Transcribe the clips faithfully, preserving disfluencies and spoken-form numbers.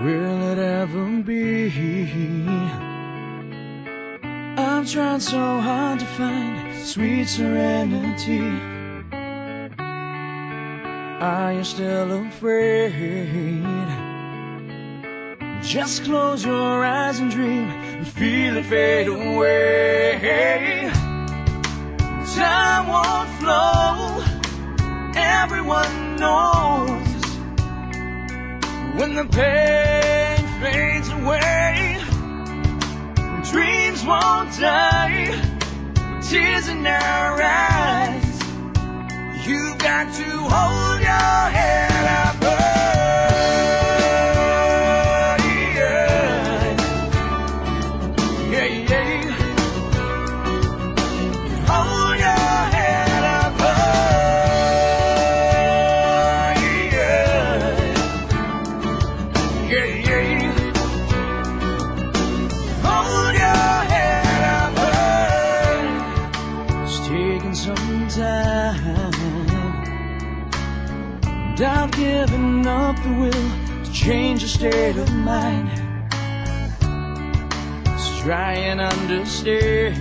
will it ever be? I've tried so hard to find sweet serenity. Are you still afraid? Just close your eyes and dream and feel it fade away. Time won't flow, everyone knows. When the pain fades away, dreams won't die, tears in our eyes. You've got to hold your head up high. Yeah, yeah. Hold your head up high. Yeah, yeah. Hold your head up high. It's taking some time, and I've given up the will to change your state of mind. Let's try and understand.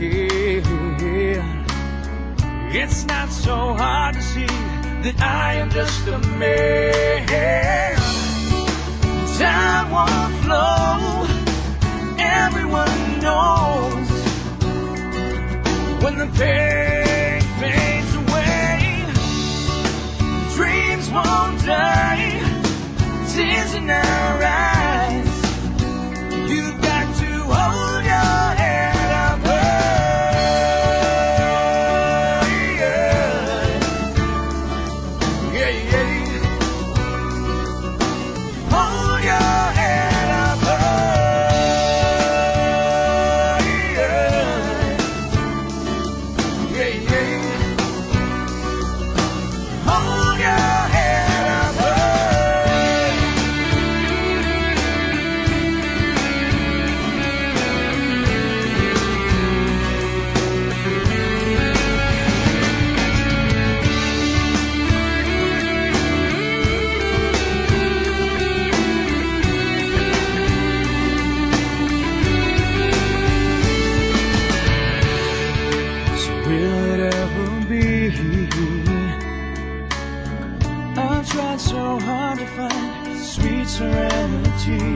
It's not so hard to see that I am just a man. Time won't flow, everyone knows. When the pain fades away, dreams won't die, tears in our eyes. You've got to hold your head up high. Yeah, yeah. Hold your head up high. Yeah, yeah. Hold your head up will it ever be? I've tried so hard to find sweet serenity.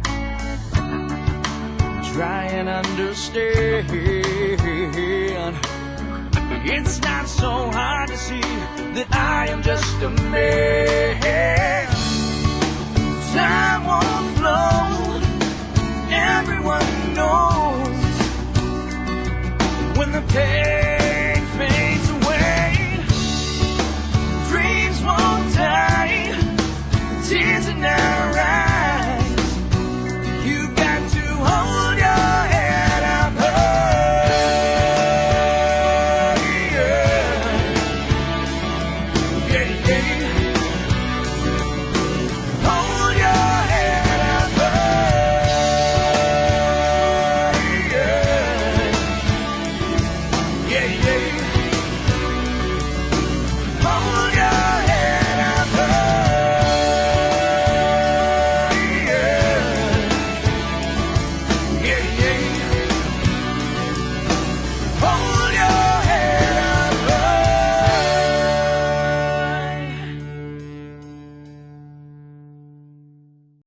Try and understand. It's not so hard to see that I am just a man. Time won't flow, everyone knows. When the pain fades away, dreams won't die, tears in our eyes. You've got to hold your head up high. Yeah, yeah. Hold your head up high. Yeah, yeah.